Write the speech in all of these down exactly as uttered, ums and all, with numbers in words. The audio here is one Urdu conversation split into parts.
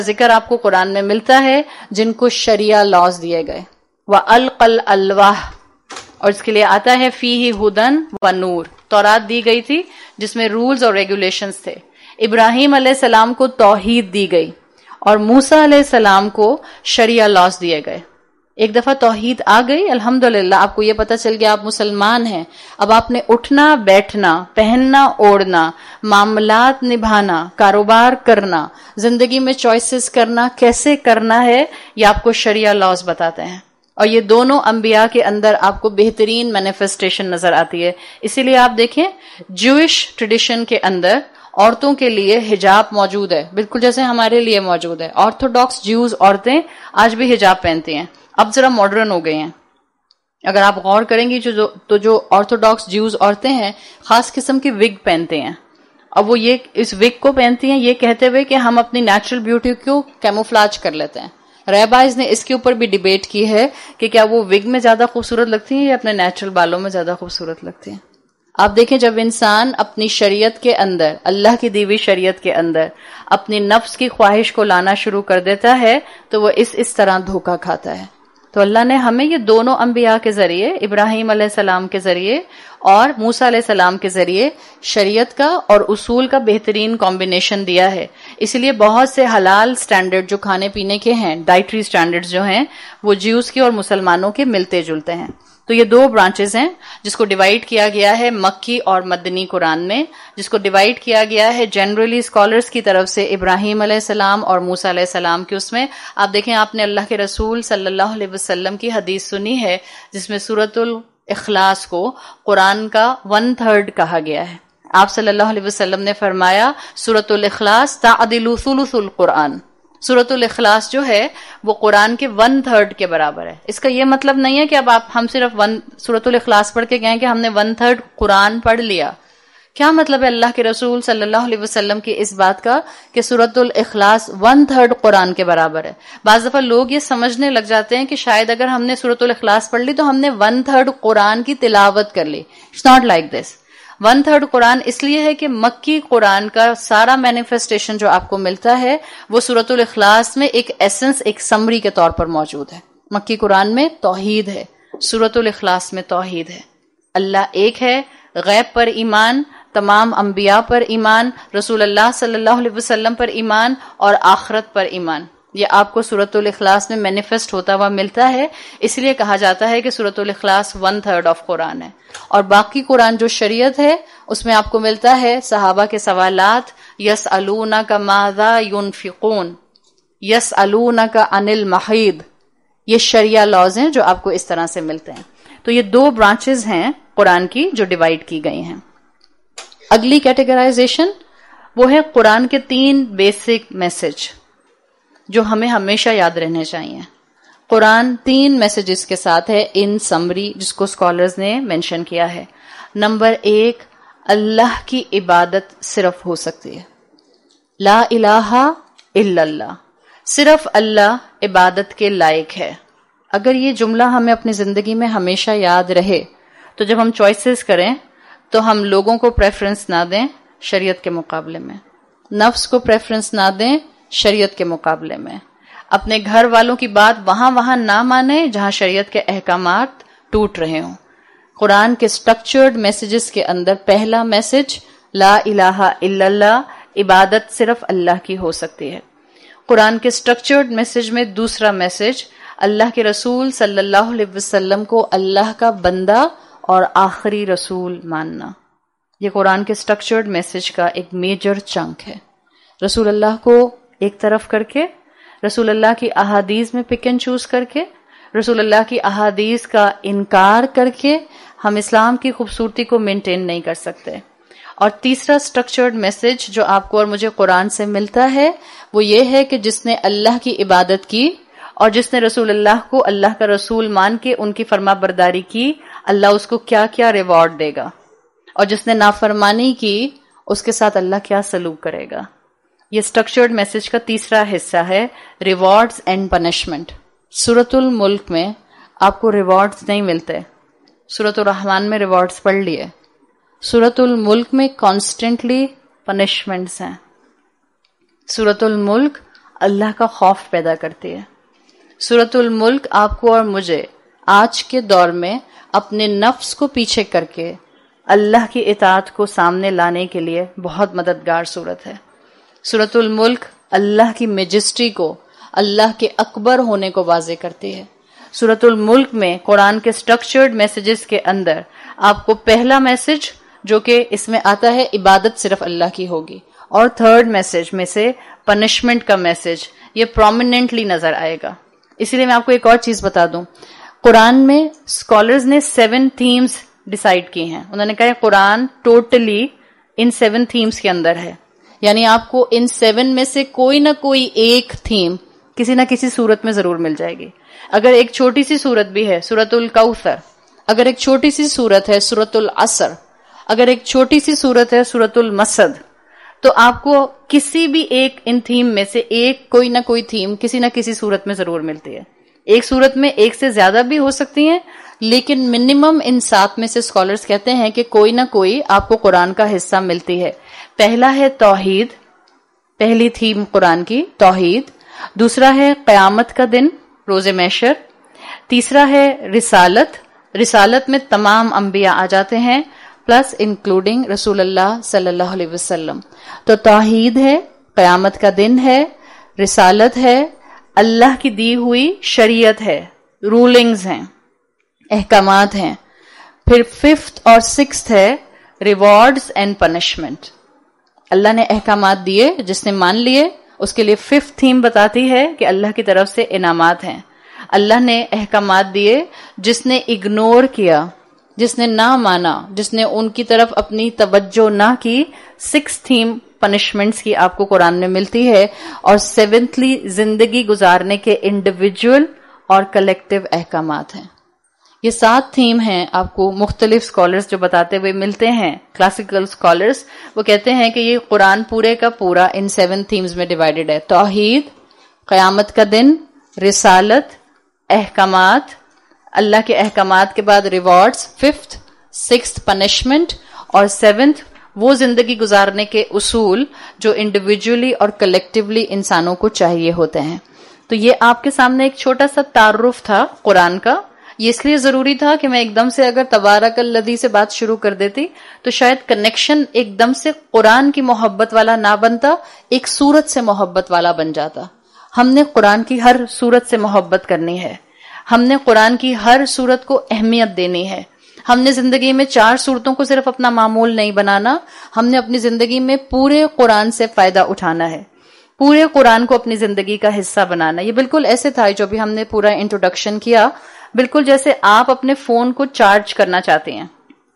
ذکر آپ کو قرآن میں ملتا ہے جن کو شریعہ لاز دیے گئے. وَأَلْقَى الْأَلْوَاحَ، اور اس کے لیے آتا ہے فِيهِ هُدًى وَنُورٌ. تورات دی گئی تھی جس میں رولز اور ریگولیشنز تھے. ابراہیم علیہ السلام کو توحید دی گئی اور موسیٰ علیہ السلام کو شریعہ لاز دیے گئے. ایک دفعہ توحید آ گئی، الحمدللہ آپ کو یہ پتہ چل گیا آپ مسلمان ہیں. اب آپ نے اٹھنا بیٹھنا، پہننا اوڑھنا، معاملات نبھانا، کاروبار کرنا، زندگی میں چوائسز کرنا کیسے کرنا ہے یہ آپ کو شریعہ لاز بتاتے ہیں. اور یہ دونوں انبیاء کے اندر آپ کو بہترین مینیفیسٹیشن نظر آتی ہے. اسی لیے آپ دیکھیں جوئش ٹریڈیشن کے اندر عورتوں کے لیے حجاب موجود ہے، بالکل جیسے ہمارے لیے موجود ہے. آرتھوڈاکس جیوز عورتیں آج بھی حجاب پہنتی ہیں، اب ذرا ماڈرن ہو گئے ہیں. اگر آپ غور کریں گی جو تو جو آرتھوڈاکس جیوز عورتیں ہیں خاص قسم کی وگ پہنتے ہیں. اب وہ یہ اس وگ کو پہنتی ہیں یہ کہتے ہوئے کہ ہم اپنی نیچرل بیوٹی کو کیموفلاج کر لیتے ہیں. ریبائز نے اس کے اوپر بھی ڈیبیٹ کی ہے کہ کیا وہ وگ میں زیادہ خوبصورت لگتی ہیں یا اپنے نیچرل بالوں میں زیادہ خوبصورت لگتی ہیں. آپ دیکھیں جب انسان اپنی شریعت کے اندر، اللہ کی دی ہوئی شریعت کے اندر اپنی نفس کی خواہش کو لانا شروع کر دیتا ہے تو وہ اس اس طرح دھوکہ کھاتا ہے. تو اللہ نے ہمیں یہ دونوں انبیاء کے ذریعے، ابراہیم علیہ السلام کے ذریعے اور موسیٰ علیہ السلام کے ذریعے شریعت کا اور اصول کا بہترین کمبینیشن دیا ہے. اس لیے بہت سے حلال سٹینڈرڈ جو کھانے پینے کے ہیں، ڈائٹری سٹینڈرڈ جو ہیں، وہ جیوز کے اور مسلمانوں کے ملتے جلتے ہیں. تو یہ دو برانچز ہیں جس کو ڈیوائیڈ کیا گیا ہے مکی اور مدنی قرآن میں، جس کو ڈیوائیڈ کیا گیا ہے جنرلی اسکالرز کی طرف سے ابراہیم علیہ السلام اور موسیٰ علیہ السلام کے. اس میں آپ دیکھیں آپ نے اللہ کے رسول صلی اللہ علیہ وسلم کی حدیث سنی ہے جس میں سورۃ الاخلاص کو قرآن کا ون تھرڈ کہا گیا ہے. آپ صلی اللہ علیہ وسلم نے فرمایا سورۃ الاخلاص تعدل ثلث القرآن. سورۃ الاخلاص جو ہے وہ قرآن کے ون تھرڈ کے برابر ہے. اس کا یہ مطلب نہیں ہے کہ اب آپ ہم صرف ون سورۃ الاخلاص پڑھ کے کہیں کہ ہم نے ون تھرڈ قرآن پڑھ لیا. کیا مطلب ہے اللہ کے رسول صلی اللہ علیہ وسلم کی اس بات کا کہ سورۃ الاخلاص ون تھرڈ قرآن کے برابر ہے؟ بعض دفعہ لوگ یہ سمجھنے لگ جاتے ہیں کہ شاید اگر ہم نے سورۃ الاخلاص پڑھ لی تو ہم نے ون تھرڈ قرآن کی تلاوت کر لی. It's not like this. One third Quran اس لیے ہے کہ مکی قرآن کا سارا مینیفیسٹیشن جو آپ کو ملتا ہے وہ سورۃ الاخلاص میں ایک ایسنس، ایک سمری کے طور پر موجود ہے. مکی قرآن میں توحید ہے، سورۃ الاخلاص میں توحید ہے. اللہ ایک ہے، غیب پر ایمان، تمام انبیاء پر ایمان، رسول اللہ صلی اللہ علیہ وسلم پر ایمان اور آخرت پر ایمان. یہ آپ کو سورۃ الاخلاص میں مینیفیسٹ ہوتا ہوا ملتا ہے. اس لیے کہا جاتا ہے کہ سورۃ الاخلاص ون تھرڈ آف قرآن ہے. اور باقی قرآن جو شریعت ہے اس میں آپ کو ملتا ہے صحابہ کے سوالات، یسألونک ماذا ينفقون، یسألونک عن المحیض. یہ شریعہ لاز ہیں جو آپ کو اس طرح سے ملتے ہیں. تو یہ دو برانچز ہیں قرآن کی جو ڈیوائیڈ کی گئی ہیں. اگلی کیٹیگرائزیشن وہ ہے قرآن کے تین بیسک میسج جو ہمیں ہمیشہ یاد رہنے چاہیے. قرآن تین میسجز کے ساتھ ہے ان سمری جس کو اسکالرز نے مینشن کیا ہے. نمبر ایک، اللہ کی عبادت صرف ہو سکتی ہے. لا الہ الا اللہ، صرف اللہ عبادت کے لائق ہے. اگر یہ جملہ ہمیں اپنی زندگی میں ہمیشہ یاد رہے تو جب ہم چوائسز کریں تو ہم لوگوں کو پریفرنس نہ دیں شریعت کے مقابلے میں، نفس کو پریفرنس نہ دیں شریعت کے مقابلے میں، اپنے گھر والوں کی بات وہاں وہاں نہ مانیں جہاں شریعت کے احکامات ٹوٹ رہے ہوں. قرآن کے سٹرکچرڈ میسیجز کے اندر پہلا میسج لا الہ الا اللہ، عبادت صرف اللہ کی ہو سکتی ہے. قرآن کے سٹرکچرڈ میسج میں دوسرا میسج اللہ کے رسول صلی اللہ علیہ وسلم کو اللہ کا بندہ اور آخری رسول ماننا. یہ قرآن کے سٹرکچرڈ میسج کا ایک میجر چنک ہے. رسول اللہ کو ایک طرف کر کے، رسول اللہ کی احادیث میں پک اینڈ چوز کر کے، رسول اللہ کی احادیث کا انکار کر کے ہم اسلام کی خوبصورتی کو مینٹین نہیں کر سکتے. اور تیسرا سٹرکچرڈ میسج جو آپ کو اور مجھے قرآن سے ملتا ہے وہ یہ ہے کہ جس نے اللہ کی عبادت کی اور جس نے رسول اللہ کو اللہ کا رسول مان کے ان کی فرما برداری کی، اللہ اس کو کیا کیا ریوارڈ دے گا، اور جس نے نافرمانی کی اس کے ساتھ اللہ کیا سلوک کرے گا. یہ سٹرکچرڈ میسج کا تیسرا حصہ ہے ریوارڈز اینڈ پنشمنٹ. سورۃ الملک میں آپ کو ریوارڈز نہیں ملتے، سورۃ الرحمن میں ریوارڈز پڑھ لیے. سورۃ الملک میں کانسٹنٹلی پنشمنٹس ہیں. سورۃ الملک اللہ کا خوف پیدا کرتی ہے. سورۃ الملک آپ کو اور مجھے آج کے دور میں اپنے نفس کو پیچھے کر کے اللہ کی اطاعت کو سامنے لانے کے لیے بہت مددگار صورت ہے. سورۃ الملک اللہ کی میجسٹری کو، اللہ کے اکبر ہونے کو واضح کرتی ہے. سورۃ الملک میں قرآن کے سٹرکچرڈ میسیجز کے اندر آپ کو پہلا میسج جو کہ اس میں آتا ہے عبادت صرف اللہ کی ہوگی، اور تھرڈ میسج میں سے پنشمنٹ کا میسج یہ پرومیننٹلی نظر آئے گا. اسی لیے میں آپ کو ایک اور چیز بتا دوں، قرآن میں اسکالرز نے سیون تھیمز ڈیسائیڈ کی ہیں. انہوں نے کہا ہے قرآن ٹوٹلی ان سیون تھیمز کے اندر ہے، یعنی آپ کو ان سیون میں سے کوئی نہ کوئی ایک تھیم کسی نہ کسی صورت میں ضرور مل جائے گی. اگر ایک چھوٹی سی صورت بھی ہے سورۃ الکوثر، اگر ایک چھوٹی سی صورت ہے سورۃ العصر، اگر ایک چھوٹی سی صورت ہے سورۃ المسد، تو آپ کو کسی بھی ایک ان تھیم میں سے ایک کوئی نہ کوئی تھیم کسی نہ کسی صورت میں ضرور ملتی ہے. ایک صورت میں ایک سے زیادہ بھی ہو سکتی ہیں، لیکن منیمم ان سات میں سے اسکالرز کہتے ہیں کہ کوئی نہ کوئی آپ کو قرآن کا حصہ ملتی ہے. پہلا ہے توحید، پہلی تھیم قرآن کی توحید. دوسرا ہے قیامت کا دن، روز محشر. تیسرا ہے رسالت، رسالت میں تمام انبیاء آ جاتے ہیں پلس انکلوڈنگ رسول اللہ صلی اللہ علیہ وسلم. تو توحید ہے، قیامت کا دن ہے، رسالت ہے، اللہ کی دی ہوئی شریعت ہے، رولنگز ہیں، احکامات ہیں. پھر ففتھ اور سکستھ ہے ریوارڈز اینڈ پنشمنٹ. اللہ نے احکامات دیے، جس نے مان لیے اس کے لیے ففتھ تھیم بتاتی ہے کہ اللہ کی طرف سے انعامات ہیں. اللہ نے احکامات دیے، جس نے اگنور کیا، جس نے نہ مانا، جس نے ان کی طرف اپنی توجہ نہ کی، سکس تھیم پنشمنٹس کی آپ کو قرآن میں ملتی ہے. اور سیونتھلی زندگی گزارنے کے انڈیویجول اور کلیکٹیو احکامات ہیں. یہ سات تھیم ہیں آپ کو مختلف اسکالرز جو بتاتے ہوئے ملتے ہیں. کلاسیکل اسکالرز وہ کہتے ہیں کہ یہ قرآن پورے کا پورا ان سیون تھیمز میں ڈیوائیڈڈ ہے. توحید، قیامت کا دن، رسالت، احکامات، اللہ کے احکامات کے بعد ریوارڈز، ففتھ، سکستھ پنشمنٹ، اور سیونتھ وہ زندگی گزارنے کے اصول جو انڈیویجولی اور کلیکٹیولی انسانوں کو چاہیے ہوتے ہیں. تو یہ آپ کے سامنے ایک چھوٹا سا تعارف تھا قرآن کا. یہ اس لیے ضروری تھا کہ میں ایک دم سے اگر تبارک الذی سے بات شروع کر دیتی تو شاید کنیکشن ایک دم سے قرآن کی محبت والا نہ بنتا، ایک سورت سے محبت والا بن جاتا. ہم نے قرآن کی ہر سورت سے محبت کرنی ہے، ہم نے قرآن کی ہر سورت کو اہمیت دینی ہے. ہم نے زندگی میں چار سورتوں کو صرف اپنا معمول نہیں بنانا، ہم نے اپنی زندگی میں پورے قرآن سے فائدہ اٹھانا ہے، پورے قرآن کو اپنی زندگی کا حصہ بنانا. یہ بالکل ایسے تھا جو بھی ہم نے پورا انٹروڈکشن کیا، بالکل جیسے آپ اپنے فون کو چارج کرنا چاہتے ہیں.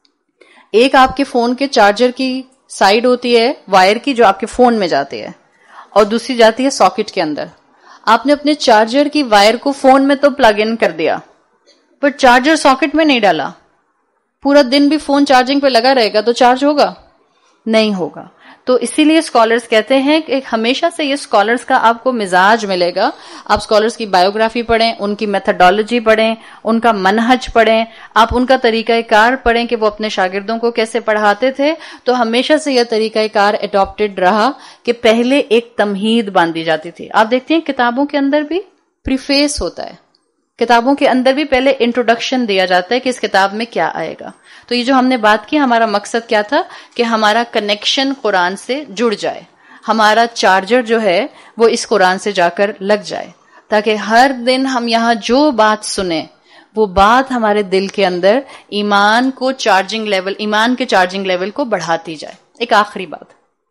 ایک آپ کے فون کے چارجر کی سائیڈ ہوتی ہے وائر کی جو آپ کے فون میں جاتی ہے، اور دوسری جاتی ہے ساکٹ کے اندر. آپ نے اپنے چارجر کی وائر کو فون میں تو پلگ ان کر دیا، پر چارجر ساکٹ میں نہیں ڈالا. پورا دن بھی فون چارجنگ پہ لگا رہے گا تو چارج ہوگا؟ نہیں ہوگا. تو اسی لیے اسکالرز کہتے ہیں کہ ہمیشہ سے یہ اسکالرز کا آپ کو مزاج ملے گا. آپ اسکالرز کی بایوگرافی پڑھیں، ان کی میتھڈالوجی پڑھیں، ان کا منہج پڑھیں، آپ ان کا طریقہ کار پڑھیں کہ وہ اپنے شاگردوں کو کیسے پڑھاتے تھے. تو ہمیشہ سے یہ طریقہ کار اڈاپٹڈ رہا کہ پہلے ایک تمہید باندھی جاتی تھی. آپ دیکھتے ہیں کتابوں کے اندر بھی پریفیس ہوتا ہے، کتابوں کے اندر بھی پہلے انٹروڈکشن دیا جاتا ہے کہ اس کتاب میں کیا آئے گا. تو یہ جو ہم نے بات کی، ہمارا مقصد کیا تھا کہ ہمارا کنیکشن قرآن سے جڑ جائے، ہمارا چارجر جو ہے وہ اس قرآن سے جا کر لگ جائے، تاکہ ہر دن ہم یہاں جو بات سنیں وہ بات ہمارے دل کے اندر ایمان کو چارجنگ لیول، ایمان کے چارجنگ لیول کو بڑھاتی جائے. ایک آخری بات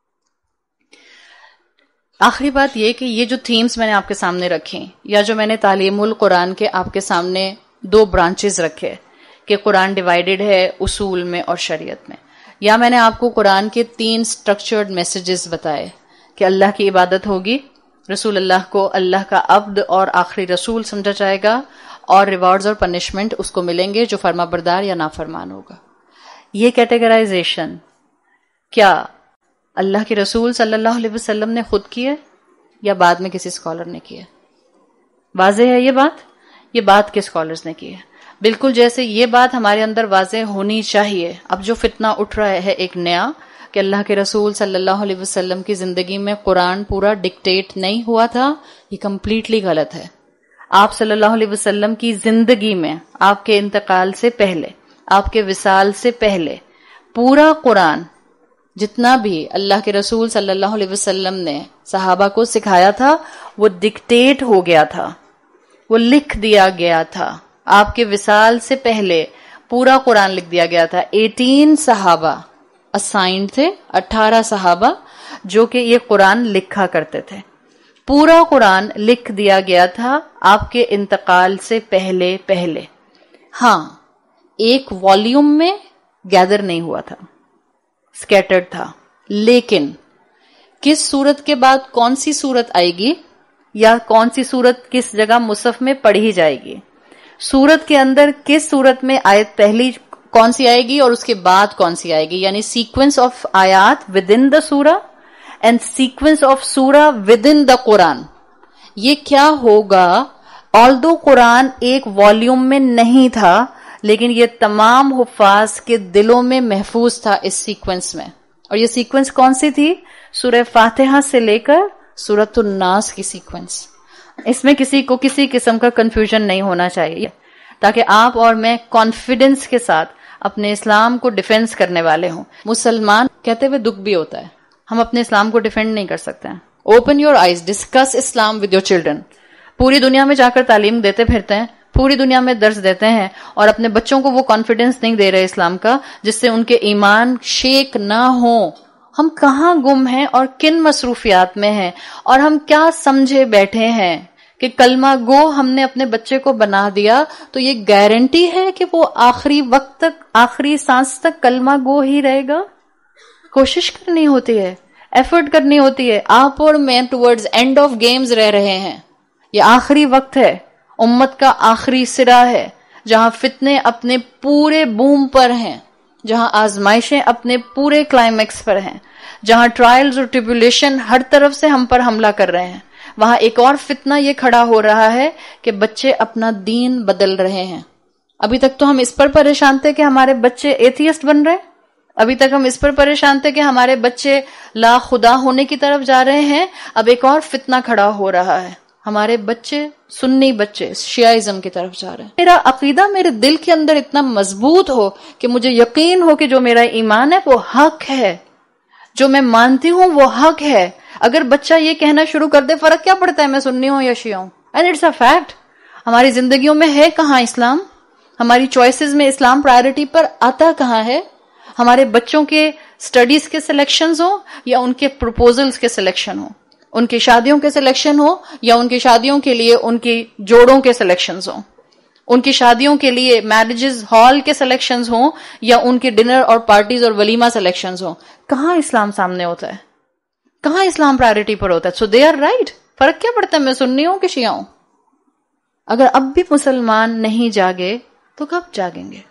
آخری بات یہ کہ یہ جو تھیمز میں نے آپ کے سامنے رکھی، یا جو میں نے تعلیم القرآن کے آپ کے سامنے دو برانچز رکھے کہ قرآن ڈیوائیڈڈ ہے اصول میں اور شریعت میں، یا میں نے آپ کو قرآن کے تین سٹرکچرڈ میسیجز بتائے کہ اللہ کی عبادت ہوگی، رسول اللہ کو اللہ کا عبد اور آخری رسول سمجھا جائے گا، اور ریوارڈز اور پنشمنٹ اس کو ملیں گے جو فرما بردار یا نافرمان ہوگا. یہ کیٹیگرائزیشن کیا اللہ کے رسول صلی اللہ علیہ وسلم نے خود کی ہے یا بعد میں کسی اسکالر نے کی ہے؟ واضح ہے یہ بات؟ یہ بات کے اسکالرز نے کی ہے. بالکل جیسے یہ بات ہمارے اندر واضح ہونی چاہیے. اب جو فتنہ اٹھ رہا ہے ایک نیا کہ اللہ کے رسول صلی اللہ علیہ وسلم کی زندگی میں قرآن پورا ڈکٹیٹ نہیں ہوا تھا، یہ کمپلیٹلی غلط ہے. آپ صلی اللہ علیہ وسلم کی زندگی میں، آپ کے انتقال سے پہلے، آپ کے وصال سے پہلے، پورا قرآن جتنا بھی اللہ کے رسول صلی اللہ علیہ وسلم نے صحابہ کو سکھایا تھا وہ ڈکٹیٹ ہو گیا تھا، وہ لکھ دیا گیا تھا. آپ کے وصال سے پہلے پورا قرآن لکھ دیا گیا تھا. ایٹین صحابہ اسائنڈ تھے، اٹھارہ صحابہ جو کہ یہ قرآن لکھا کرتے تھے. پورا قرآن لکھ دیا گیا تھا آپ کے انتقال سے پہلے پہلے. ہاں ایک والیوم میں گیدر نہیں ہوا تھا، سکیٹرڈ تھا، لیکن کس سورت کے بعد کون سی سورت آئے گی یا کون سی سورت کس جگہ مصحف میں پڑھی جائے گی، سورت کے اندر کس سورت میں آیت پہلی کون سی آئے گی اور اس کے بعد کون سی آئے گی، یعنی سیکوینس آف آیات ود ان دا سورہ اینڈ سیکوینس آف سورہ ود ان دا قرآن. یہ کیا ہوگا؟ آلدو قرآن ایک والیوم میں نہیں تھا لیکن یہ تمام حفاظ کے دلوں میں محفوظ تھا اس سیکوینس میں. اور یہ سیکوینس کون سی تھی؟ سورہ فاتحہ سے لے کر سورۃ الناس کی سیکوینس. اس میں کسی کو کسی قسم کا کنفیوژن نہیں ہونا چاہیے تاکہ آپ اور میں کانفیڈنس کے ساتھ اپنے اسلام کو ڈیفینس کرنے والے ہوں. مسلمان کہتے ہوئے دکھ بھی ہوتا ہے، ہم اپنے اسلام کو ڈیفینڈ نہیں کر سکتے ہیں. Open your eyes, discuss Islam with your children. پوری دنیا میں جا کر تعلیم دیتے پھرتے ہیں، پوری دنیا میں درس دیتے ہیں اور اپنے بچوں کو وہ کانفیڈنس نہیں دے رہے اسلام کا جس سے ان کے ایمان شیک نہ ہو. ہم کہاں گم ہیں اور کن مصروفیات میں ہیں اور ہم کیا سمجھے بیٹھے ہیں کہ کلمہ گو ہم نے اپنے بچے کو بنا دیا تو یہ گارنٹی ہے کہ وہ آخری وقت تک، آخری سانس تک کلمہ گو ہی رہے گا. کوشش کرنی ہوتی ہے، ایفرٹ کرنی ہوتی ہے. آپ اور میں ٹورڈز اینڈ آف گیمز رہ رہے ہیں. یہ آخری وقت ہے، امت کا آخری سرا ہے جہاں فتنے اپنے پورے بوم پر ہیں، جہاں آزمائشیں اپنے پورے کلائمیکس پر ہیں، جہاں ٹرائلز اور ٹریبولیشن ہر طرف سے ہم پر حملہ کر رہے ہیں. وہاں ایک اور فتنہ یہ کھڑا ہو رہا ہے کہ بچے اپنا دین بدل رہے ہیں. ابھی تک تو ہم اس پر پریشان تھے کہ ہمارے بچے ایتھیسٹ بن رہے، ابھی تک ہم اس پر پریشان تھے کہ ہمارے بچے لا خدا ہونے کی طرف جا رہے ہیں. اب ایک اور فتنہ کھڑا ہو رہا ہے، ہمارے بچے سنی بچے شیعہ کی طرف جا رہے ہیں. میرا عقیدہ میرے دل کے اندر اتنا مضبوط ہو کہ مجھے یقین ہو کہ جو میرا ایمان ہے وہ حق ہے، جو میں مانتی ہوں وہ حق ہے. اگر بچہ یہ کہنا شروع کر دے فرق کیا پڑتا ہے میں سنی ہوں یا شیعہ ہوں، اینڈ اٹس اے فیکٹ. ہماری زندگیوں میں ہے کہاں اسلام؟ ہماری چوائسز میں اسلام پرائرٹی پر آتا کہاں ہے؟ ہمارے بچوں کے سٹڈیز کے سلیکشنز ہوں یا ان کے پروپوزلز کے سلیکشن ہوں، ان کی شادیوں کے سلیکشن ہو یا ان کی شادیوں کے لیے ان کی جوڑوں کے سلیکشنز ہوں، ان کی شادیوں کے لیے میرجز ہال کے سلیکشنز ہوں یا ان کے ڈنر اور پارٹیز اور ولیمہ سلیکشنز ہوں، کہاں اسلام سامنے ہوتا ہے؟ کہاں اسلام پرائرٹی پر ہوتا ہے؟ So they are right. فرق کیا پڑتا ہے میں سنی ہوں کہ شیعہ ہوں؟ اگر اب بھی مسلمان نہیں جاگے تو کب جاگیں گے؟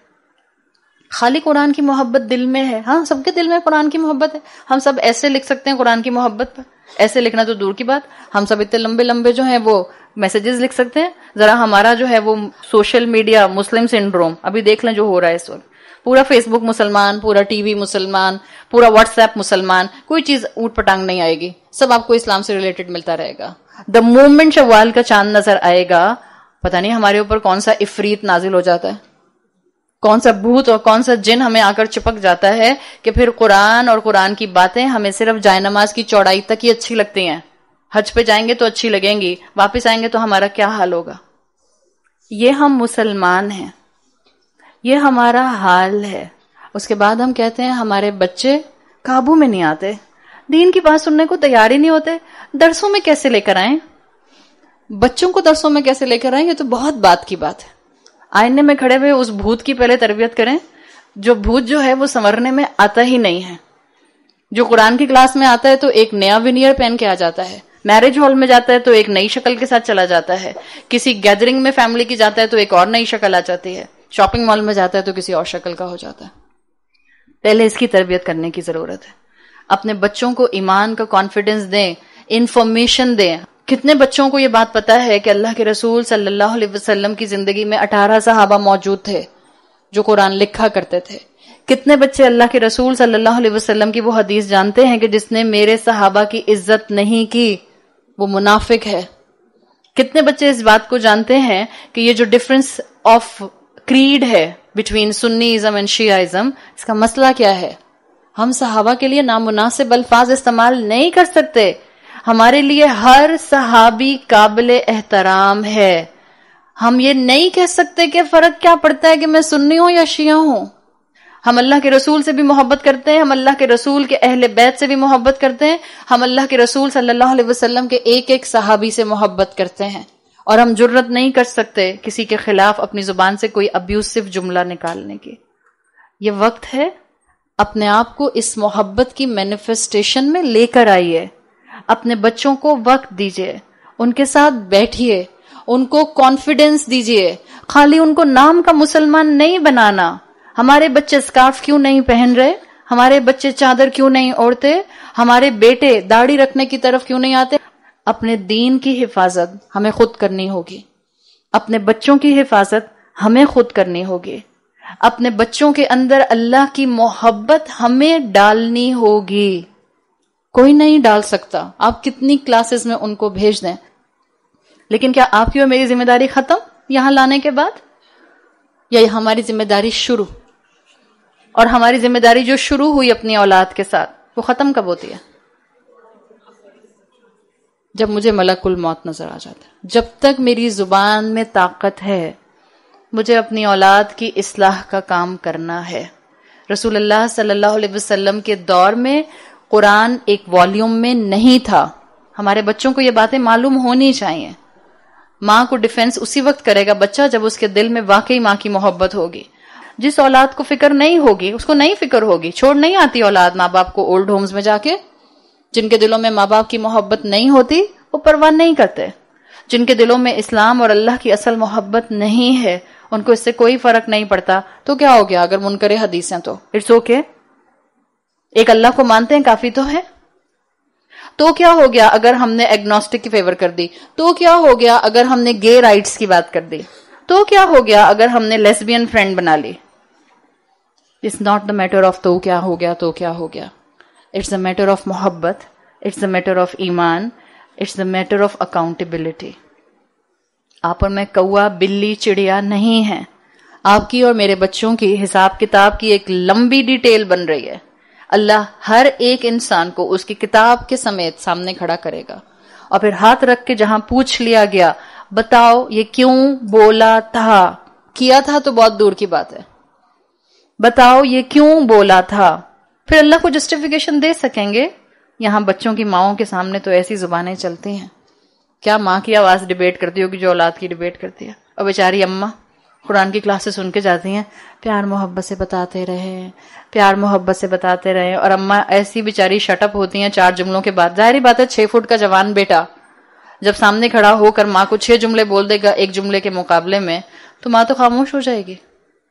خالی قرآن کی محبت دل میں ہے. ہاں سب کے دل میں قرآن کی محبت ہے. ہم سب ایسے لکھ سکتے ہیں قرآن کی محبت پر، ایسے لکھنا تو دور کی بات. ہم سب اتنے لمبے لمبے جو ہیں وہ میسیجز لکھ سکتے ہیں. ذرا ہمارا جو ہے وہ سوشل میڈیا مسلم سنڈروم ابھی دیکھ لیں جو ہو رہا ہے اس وقت. پورا فیس بک مسلمان، پورا ٹی وی مسلمان، پورا واٹس ایپ مسلمان، کوئی چیز اوٹ پٹانگ نہیں آئے گی، سب آپ کو اسلام سے ریلیٹڈ ملتا رہے گا. دا مومنٹ شوال کا چاند نظر آئے گا پتہ نہیں ہمارے اوپر کون سا افریت نازل ہو جاتا ہے، کون سا بھوت اور کون سا جن ہمیں آ کر چپک جاتا ہے کہ پھر قرآن اور قرآن کی باتیں ہمیں صرف جائے نماز کی چوڑائی تک ہی اچھی لگتی ہیں. حج پہ جائیں گے تو اچھی لگیں گی، واپس آئیں گے تو ہمارا کیا حال ہوگا. یہ ہم مسلمان ہیں، یہ ہمارا حال ہے. اس کے بعد ہم کہتے ہیں ہمارے بچے قابو میں نہیں آتے، دین کی بات سننے کو تیار ہی نہیں ہوتے. درسوں میں کیسے لے کر آئیں بچوں کو؟ درسوں میں کیسے لے کر آئیں؟ یہ تو بہت بات کی بات ہے. آئینے میں کھڑے ہوئے اس بھوت کی پہلے تربیت کریں جو بھوت جو ہے وہ سنورنے میں آتا ہی نہیں ہے. جو قرآن کی کلاس میں آتا ہے تو ایک نیا ونیئر پہن کے آ جاتا ہے، میرج ہال میں جاتا ہے تو ایک نئی شکل کے ساتھ چلا جاتا ہے، کسی گیدرنگ میں فیملی کی جاتا ہے تو ایک اور نئی شکل آ جاتی ہے، شاپنگ مال میں جاتا ہے تو کسی اور شکل کا ہو جاتا ہے. پہلے اس کی تربیت کرنے کی ضرورت ہے. اپنے بچوں کو ایمان کا کانفیڈنس دیں، انفارمیشن دیں. کتنے بچوں کو یہ بات پتا ہے کہ اللہ کے رسول صلی اللہ علیہ وسلم کی زندگی میں اٹھارہ صحابہ موجود تھے جو قرآن لکھا کرتے تھے؟ کتنے بچے اللہ کے رسول صلی اللہ علیہ وسلم کی وہ حدیث جانتے ہیں کہ جس نے میرے صحابہ کی عزت نہیں کی وہ منافق ہے؟ کتنے بچے اس بات کو جانتے ہیں کہ یہ جو ڈفرنس آف کریڈ ہے بٹوین سنیزم اینڈ شیعہ اس کا مسئلہ کیا ہے؟ ہم صحابہ کے لیے نامناسب الفاظ استعمال نہیں کر سکتے. ہمارے لیے ہر صحابی قابل احترام ہے. ہم یہ نہیں کہہ سکتے کہ فرق کیا پڑتا ہے کہ میں سنی ہوں یا شیعہ ہوں. ہم اللہ کے رسول سے بھی محبت کرتے ہیں, ہم اللہ کے رسول کے اہل بیت سے بھی محبت کرتے ہیں, ہم اللہ کے رسول صلی اللہ علیہ وسلم کے ایک ایک صحابی سے محبت کرتے ہیں, اور ہم جرت نہیں کر سکتے کسی کے خلاف اپنی زبان سے کوئی ابیوسو جملہ نکالنے کی. یہ وقت ہے اپنے آپ کو اس محبت کی مینیفیسٹیشن میں لے کر آئیے. اپنے بچوں کو وقت دیجیے, ان کے ساتھ بیٹھیے, ان کو کانفیڈینس دیجیے. خالی ان کو نام کا مسلمان نہیں بنانا. ہمارے بچے اسکارف کیوں نہیں پہن رہے, ہمارے بچے چادر کیوں نہیں اوڑھتے, ہمارے بیٹے داڑھی رکھنے کی طرف کیوں نہیں آتے؟ اپنے دین کی حفاظت ہمیں خود کرنی ہوگی, اپنے بچوں کی حفاظت ہمیں خود کرنی ہوگی, اپنے بچوں کے اندر اللہ کی محبت ہمیں ڈالنی ہوگی. کوئی نہیں ڈال سکتا, آپ کتنی کلاسز میں ان کو بھیج دیں, لیکن کیا آپ کی اور میری ذمہ داری ختم یہاں لانے کے بعد, یا ہماری ذمہ داری شروع؟ اور ہماری ذمہ داری جو شروع ہوئی اپنی اولاد کے ساتھ وہ ختم کب ہوتی ہے؟ جب مجھے ملک الموت نظر آ جاتا ہے. جب تک میری زبان میں طاقت ہے مجھے اپنی اولاد کی اصلاح کا کام کرنا ہے. رسول اللہ صلی اللہ علیہ وسلم کے دور میں قرآن ایک والیوم میں نہیں تھا. ہمارے بچوں کو یہ باتیں معلوم ہونی چاہیے. ماں کو ڈیفنس اسی وقت کرے گا بچہ جب اس کے دل میں واقعی ماں کی محبت ہوگی. جس اولاد کو فکر نہیں ہوگی اس کو نہیں فکر ہوگی. چھوڑ نہیں آتی اولاد ماں باپ کو اولڈ ہومز میں جا کے. جن کے دلوں میں ماں باپ کی محبت نہیں ہوتی وہ پرواہ نہیں کرتے. جن کے دلوں میں اسلام اور اللہ کی اصل محبت نہیں ہے ان کو اس سے کوئی فرق نہیں پڑتا. تو کیا ہو گیا اگر منکر حدیث ہیں تو اٹس اوکے. ایک اللہ کو مانتے ہیں کافی تو ہے. تو کیا ہو گیا اگر ہم نے ایگنوسٹک کی فیور کر دی؟ تو کیا ہو گیا اگر ہم نے گے رائٹس کی بات کر دی؟ تو کیا ہو گیا اگر ہم نے لیسبین فرینڈ بنا لی؟ It's not the matter of تو کیا ہو گیا تو کیا ہو گیا. اٹس دا میٹر آف محبت, اٹس دا میٹر آف ایمان, it's the matter of accountability. آپ اور میں کوا بلی چڑیا نہیں ہیں. آپ کی اور میرے بچوں کی حساب کتاب کی ایک لمبی ڈیٹیل بن رہی ہے. اللہ ہر ایک انسان کو اس کی کتاب کے سمیت سامنے کھڑا کرے گا, اور پھر ہاتھ رکھ کے جہاں پوچھ لیا گیا بتاؤ یہ کیوں بولا تھا, کیا تھا تو بہت دور کی بات ہے, بتاؤ یہ کیوں بولا تھا, پھر اللہ کو جسٹیفیکیشن دے سکیں گے. یہاں بچوں کی ماؤں کے سامنے تو ایسی زبانیں چلتی ہیں. کیا ماں کی آواز ڈیبیٹ کرتی ہوگی جو اولاد کی ڈیبیٹ کرتی ہے؟ اور بیچاری اماں قرآن کی کلاسز سن کے جاتی ہیں, پیار محبت سے بتاتے رہے, پیار محبت سے بتاتے رہے, اور اماں ایسی بیچاری شٹ اپ ہوتی ہیں چار جملوں کے بعد. ظاہری بات ہے چھ فٹ کا جوان بیٹا جب سامنے کھڑا ہو کر ماں کو چھ جملے بول دے گا ایک جملے کے مقابلے میں تو ماں تو خاموش ہو جائے گی.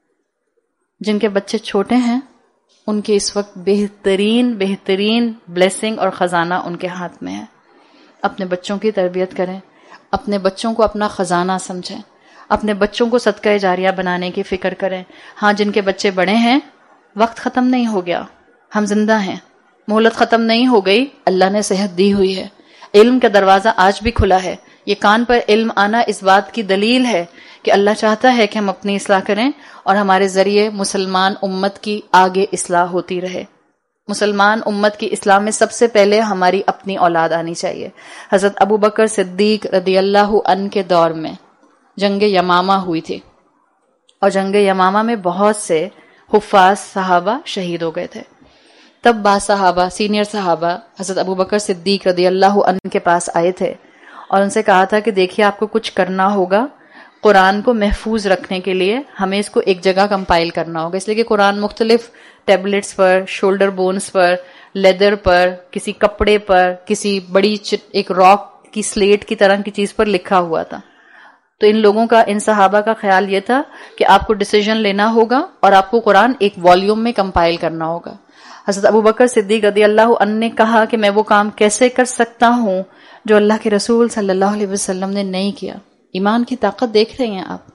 جن کے بچے چھوٹے ہیں ان کے اس وقت بہترین بہترین بلیسنگ اور خزانہ ان کے ہاتھ میں ہے. اپنے بچوں کی تربیت کریں, اپنے بچوں کو اپنا خزانہ سمجھیں, اپنے بچوں کو صدقہ جاریہ بنانے کی فکر کریں. ہاں جن کے بچے بڑے ہیں وقت ختم نہیں ہو گیا, ہم زندہ ہیں, مہلت ختم نہیں ہو گئی, اللہ نے صحت دی ہوئی ہے, علم کا دروازہ آج بھی کھلا ہے. یہ کان پر علم آنا اس بات کی دلیل ہے کہ اللہ چاہتا ہے کہ ہم اپنی اصلاح کریں اور ہمارے ذریعے مسلمان امت کی آگے اصلاح ہوتی رہے. مسلمان امت کی اصلاح میں سب سے پہلے ہماری اپنی اولاد آنی چاہیے. حضرت ابو بکر صدیق رضی اللہ عنہ کے دور میں جنگ یمامہ ہوئی تھی, اور جنگ یمامہ میں بہت سے حفاظ صحابہ شہید ہو گئے تھے. تب بعض صحابہ سینئر صحابہ حضرت ابو بکر صدیق رضی اللہ عنہ کے پاس آئے تھے اور ان سے کہا تھا کہ دیکھیے آپ کو کچھ کرنا ہوگا, قرآن کو محفوظ رکھنے کے لیے ہمیں اس کو ایک جگہ کمپائل کرنا ہوگا. اس لیے کہ قرآن مختلف ٹیبلٹس پر, شولڈر بونز پر, لیدر پر, کسی کپڑے پر, کسی بڑی ایک راک کی سلیٹ کی طرح کی چیز پر لکھا ہوا تھا. تو ان لوگوں کا, ان صحابہ کا خیال یہ تھا کہ آپ کو ڈیسیژن لینا ہوگا اور آپ کو قرآن ایک والیوم میں کمپائل کرنا ہوگا. حضرت ابو بکر صدیق رضی اللہ عنہ نے کہا کہ میں وہ کام کیسے کر سکتا ہوں جو اللہ کے رسول صلی اللہ علیہ وسلم نے نہیں کیا. ایمان کی طاقت دیکھ رہے ہیں آپ,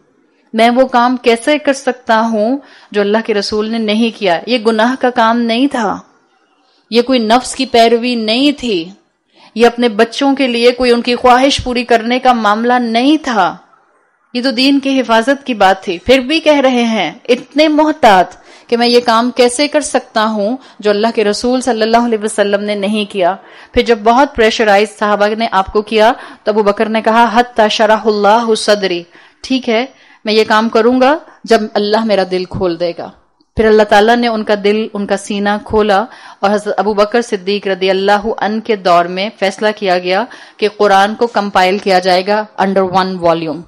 میں وہ کام کیسے کر سکتا ہوں جو اللہ کے رسول نے نہیں کیا. یہ گناہ کا کام نہیں تھا, یہ کوئی نفس کی پیروی نہیں تھی, یہ اپنے بچوں کے لیے کوئی ان کی خواہش پوری کرنے کا معاملہ نہیں تھا, یہ تو دین کی حفاظت کی بات تھی. پھر بھی کہہ رہے ہیں اتنے محتاط کہ میں یہ کام کیسے کر سکتا ہوں جو اللہ کے رسول صلی اللہ علیہ وسلم نے نہیں کیا. پھر جب بہت پریشرائز صحابہ نے آپ کو کیا تو ابو بکر نے کہا حتی شرح اللہ صدری, ٹھیک ہے میں یہ کام کروں گا جب اللہ میرا دل کھول دے گا. پھر اللہ تعالیٰ نے ان کا دل, ان کا سینہ کھولا, اور حضرت ابو بکر صدیق رضی اللہ عنہ کے دور میں فیصلہ کیا گیا کہ قرآن کو کمپائل کیا جائے گا انڈر ون والیوم.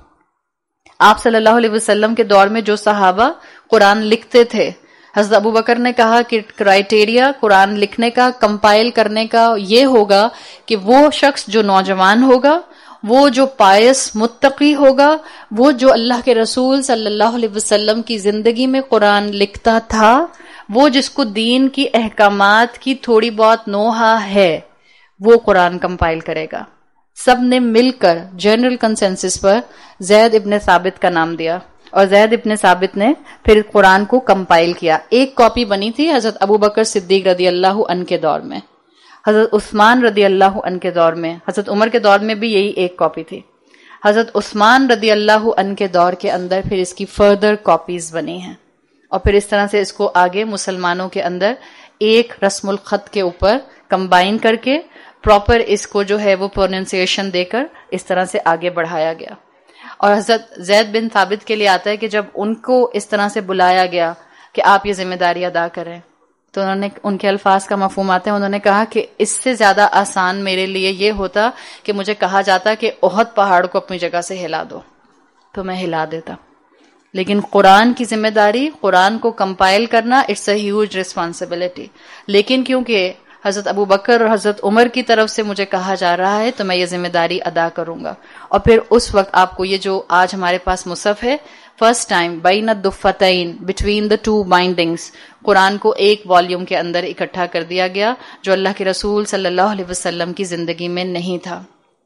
آپ صلی اللہ علیہ وسلم کے دور میں جو صحابہ قرآن لکھتے تھے, حضرت ابو بکر نے کہا کہ کرائیٹیریا قرآن لکھنے کا, کمپائل کرنے کا یہ ہوگا کہ وہ شخص جو نوجوان ہوگا, وہ جو پائس متقی ہوگا, وہ جو اللہ کے رسول صلی اللہ علیہ وسلم کی زندگی میں قرآن لکھتا تھا, وہ جس کو دین کی احکامات کی تھوڑی بہت نوحہ ہے, وہ قرآن کمپائل کرے گا. سب نے مل کر جنرل کنسنسس پر زید ابن ثابت کا نام دیا, اور زید ابن ثابت نے پھر قرآن کو کمپائل کیا. ایک کاپی بنی تھی حضرت ابو بکر صدیق رضی اللہ عنہ کے دور میں, حضرت عثمان رضی اللہ عنہ کے دور میں, حضرت عمر کے دور میں بھی یہی ایک کاپی تھی. حضرت عثمان رضی اللہ عنہ کے دور کے اندر پھر اس کی فردر کاپیز بنی ہیں, اور پھر اس طرح سے اس کو آگے مسلمانوں کے اندر ایک رسم الخط کے اوپر کمبائن کر کے پراپر اس کو جو ہے وہ پروننسیشن دے کر اس طرح سے آگے بڑھایا گیا. اور حضرت زید بن ثابت کے لیے آتا ہے کہ جب ان کو اس طرح سے بلایا گیا کہ آپ یہ ذمہ داری ادا کریں, تو انہوں نے, ان کے الفاظ کا مفہوم آتا ہے, انہوں نے کہا کہ اس سے زیادہ آسان میرے لیے یہ ہوتا کہ مجھے کہا جاتا کہ احد پہاڑ کو اپنی جگہ سے ہلا دو, تو میں ہلا دیتا. لیکن قرآن کی ذمہ داری, قرآن کو کمپائل کرنا, اٹس اے ہیوج ریسپانسبلٹی. لیکن کیونکہ حضرت ابو بکر اور حضرت عمر کی طرف سے مجھے کہا جا رہا ہے تو میں یہ ذمہ داری ادا کروں گا. اور پھر اس وقت آپ کو یہ جو آج ہمارے پاس مصحف ہے, فرسٹ ٹائم بین الدفتین بٹوین دا ٹو بائنڈنگز, قرآن کو ایک والیوم کے اندر اکٹھا کر دیا گیا جو اللہ کے رسول صلی اللہ علیہ وسلم کی زندگی میں نہیں تھا.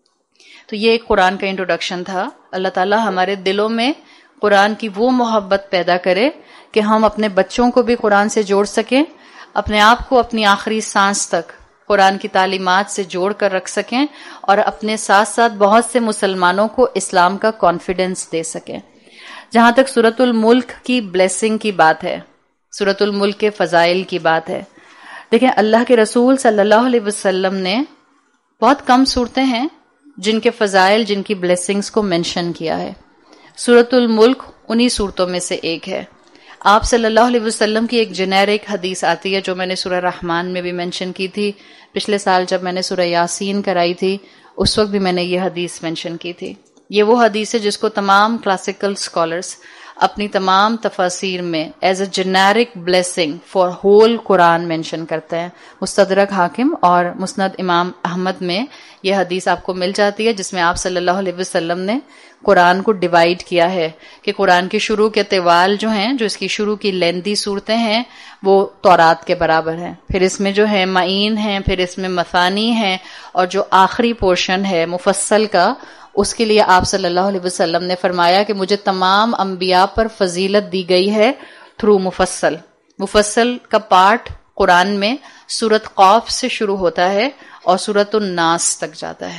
تو یہ ایک قرآن کا انٹروڈکشن تھا. اللہ تعالیٰ ہمارے دلوں میں قرآن کی وہ محبت پیدا کرے کہ ہم اپنے بچوں کو بھی قرآن سے جوڑ سکیں, اپنے آپ کو اپنی آخری سانس تک قرآن کی تعلیمات سے جوڑ کر رکھ سکیں, اور اپنے ساتھ ساتھ بہت سے مسلمانوں کو اسلام کا کانفیڈنس دے سکیں. جہاں تک سورۃ الملک کی بلیسنگ کی بات ہے, سورۃ الملک کے فضائل کی بات ہے, دیکھیں اللہ کے رسول صلی اللہ علیہ وسلم نے بہت کم صورتیں ہیں جن کے فضائل, جن کی بلیسنگز کو مینشن کیا ہے. سورۃ الملک انہی صورتوں میں سے ایک ہے. آپ صلی اللہ علیہ وسلم کی ایک جنیرک حدیث آتی ہے جو میں نے سورہ رحمان میں بھی مینشن کی تھی. پچھلے سال جب میں نے سورہ یاسین کرائی تھی اس وقت بھی میں نے یہ حدیث مینشن کی تھی. یہ وہ حدیث ہے جس کو تمام کلاسیکل اسکالرس اپنی تمام تفاسیر میں as a generic blessing for whole Quran mention کرتے ہیں. مستدرک حاکم اور مسند امام احمد میں یہ حدیث آپ کو مل جاتی ہے جس میں آپ صلی اللہ علیہ وسلم نے قرآن کو ڈیوائیڈ کیا ہے کہ قرآن کے شروع کے طوال جو ہیں, جو اس کی شروع کی لیندی صورتیں ہیں, وہ تورات کے برابر ہیں. پھر اس میں جو ہے معین ہیں, پھر اس میں مثانی ہیں, اور جو آخری پورشن ہے مفصل کا, اس کے لیے آپ صلی اللہ علیہ وسلم نے فرمایا کہ مجھے تمام انبیاء پر فضیلت دی گئی ہے تھرو مفصل. مفصل کا پارٹ قرآن میں سورت قاف سے شروع ہوتا ہے اور سورت الناس تک جاتا ہے.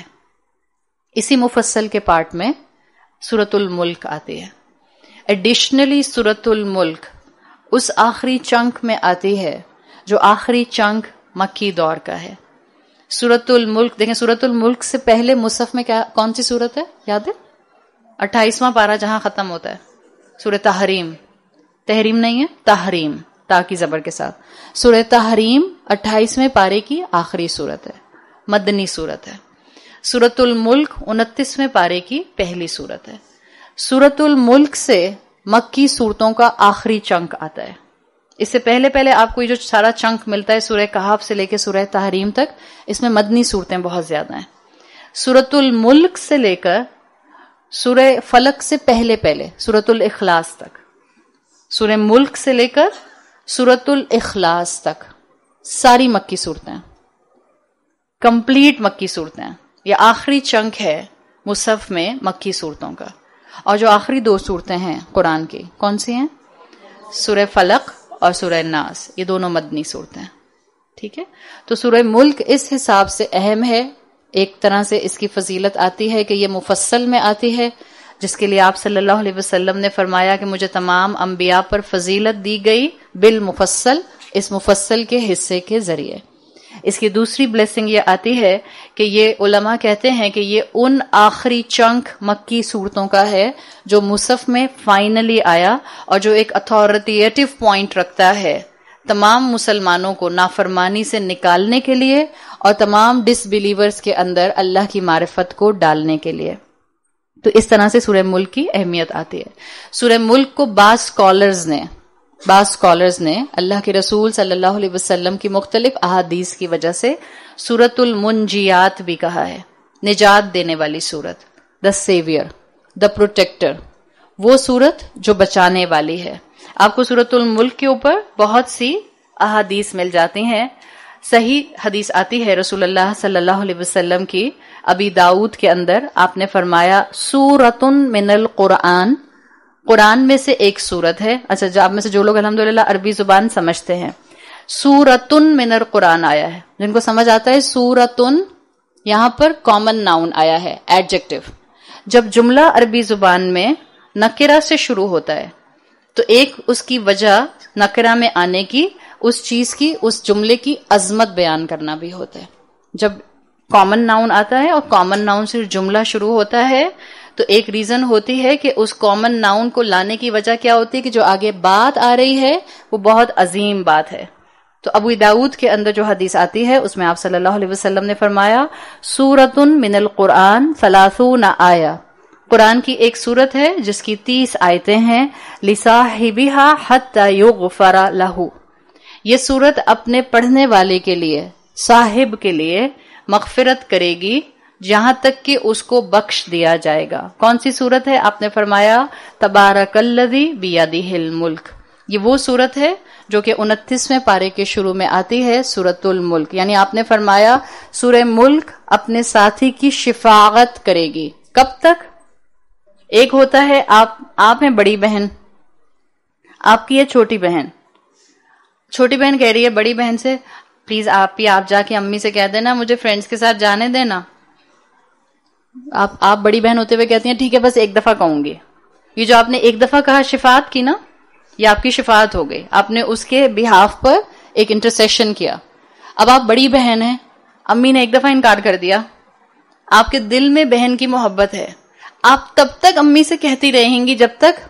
اسی مفصل کے پارٹ میں سورت الملک آتی ہے. ایڈیشنلی سورت الملک اس آخری چنک میں آتی ہے جو آخری چنک مکی دور کا ہے. سورت الملک دیکھیں, سورت الملک سے پہلے مصحف میں کیا کون سی سورت ہے یاد ہے؟ اٹھائیسواں پارہ جہاں ختم ہوتا ہے سورہ تحریم. تحریم نہیں ہے, تحریم, تا کی زبر کے ساتھ. سورہ تحریم اٹھائیسویں پارے کی آخری سورت ہے, مدنی سورت ہے. سورت الملک انتیسویں پارے کی پہلی سورت ہے. سورت الملک سے مکی صورتوں کا آخری چنک آتا ہے. اس سے پہلے پہلے آپ کو یہ جو سارا چنک ملتا ہے سورہ کہف سے لے کے سورہ تحریم تک, اس میں مدنی صورتیں بہت زیادہ ہیں. سورت الملک سے لے کر سورہ فلق سے پہلے پہلے سورت الاخلاص تک, سورہ ملک سے لے کر سورت الاخلاص تک ساری مکی صورتیں, کمپلیٹ مکی صورتیں. یہ آخری چنک ہے مصحف میں مکی صورتوں کا. اور جو آخری دو صورتیں ہیں قرآن کی کون سی ہیں؟ سورہ فلق اور سورہ ناس، یہ دونوں مدنی صورتیں ہیں. ٹھیک ہے، تو سورہ ملک اس حساب سے اہم ہے، ایک طرح سے اس کی فضیلت آتی ہے کہ یہ مفصل میں آتی ہے، جس کے لیے آپ صلی اللہ علیہ وسلم نے فرمایا کہ مجھے تمام انبیاء پر فضیلت دی گئی بالمفصل، اس مفصل کے حصے کے ذریعے. اس کی دوسری بلیسنگ یہ آتی ہے کہ یہ علماء کہتے ہیں کہ یہ ان آخری چنک مکی صورتوں کا ہے جو مصحف میں فائنلی آیا اور جو ایک اتھارٹیٹیو پوائنٹ رکھتا ہے تمام مسلمانوں کو نافرمانی سے نکالنے کے لیے اور تمام ڈس بلیورز کے اندر اللہ کی معرفت کو ڈالنے کے لیے. تو اس طرح سے سورہ ملک کی اہمیت آتی ہے. سورہ ملک کو بعض اسکالرز نے بعض اسکالرز نے اللہ کے رسول صلی اللہ علیہ وسلم کی مختلف احادیث کی وجہ سے سورۃ المنجیات بھی کہا ہے، نجات دینے والی سورت، دا سیویئر، دا پروٹیکٹر، وہ سورت جو بچانے والی ہے. آپ کو سورۃ الملک کے اوپر بہت سی احادیث مل جاتی ہیں. صحیح حدیث آتی ہے رسول اللہ صلی اللہ علیہ وسلم کی، ابی داؤد کے اندر آپ نے فرمایا سورۃ من القرآن، قرآن میں سے ایک سورت ہے. اچھا، جو آپ میں سے جو لوگ الحمدللہ عربی زبان سمجھتے ہیں، سورتن من القرآن آیا ہے، جن کو سمجھ آتا ہے سورتن یہاں پر کامن ناؤن آیا ہے، ایڈجیکٹو. جب جملہ عربی زبان میں نکرہ سے شروع ہوتا ہے تو ایک اس کی وجہ نکرہ میں آنے کی، اس چیز کی، اس جملے کی عظمت بیان کرنا بھی ہوتا ہے. جب کامن ناؤن آتا ہے اور کامن ناؤن سے جملہ شروع ہوتا ہے تو ایک ریزن ہوتی ہے کہ اس کامن ناؤن کو لانے کی وجہ کیا ہوتی ہے کہ جو آگے بات آ رہی ہے وہ بہت عظیم بات ہے. تو ابو داؤد کے اندر جو حدیث آتی ہے اس میں آپ صلی اللہ علیہ وسلم نے فرمایا سورۃ من القرآن ثلاثون آیہ، قرآن کی ایک سورت ہے جس کی تیس آیتیں ہیں، لصاحبها حتی یغفر لہ، یہ سورت اپنے پڑھنے والے کے لیے، صاحب کے لیے مغفرت کرے گی جہاں تک کہ اس کو بخش دیا جائے گا. کون سی سورت ہے؟ آپ نے فرمایا تبارک الذی بیدہ الملک، یہ وہ سورت ہے جو کہ انتیسویں پارے کے شروع میں آتی ہے، سورۃ الملک. یعنی آپ نے فرمایا سورہ ملک اپنے ساتھی کی شفاعت کرے گی. کب تک؟ ایک ہوتا ہے آپ آپ ہیں بڑی بہن، آپ کی ہے چھوٹی بہن، چھوٹی بہن کہہ رہی ہے بڑی بہن سے پلیز آپ ہی آپ جا کے امی سے کہہ دینا مجھے فرینڈز کے ساتھ جانے دینا. آپ آپ بڑی بہن ہوتے ہوئے کہتی ہیں ٹھیک ہے بس ایک دفعہ کہوں گی. یہ جو آپ نے ایک دفعہ کہا شفاعت کی نا، یہ آپ کی شفاعت ہو گئی، آپ نے اس کے بہاف پر ایک انٹرسیشن کیا. اب آپ بڑی بہن ہیں، امی نے ایک دفعہ انکار کر دیا، آپ کے دل میں بہن کی محبت ہے، آپ تب تک امی سے کہتی رہیں گی جب تک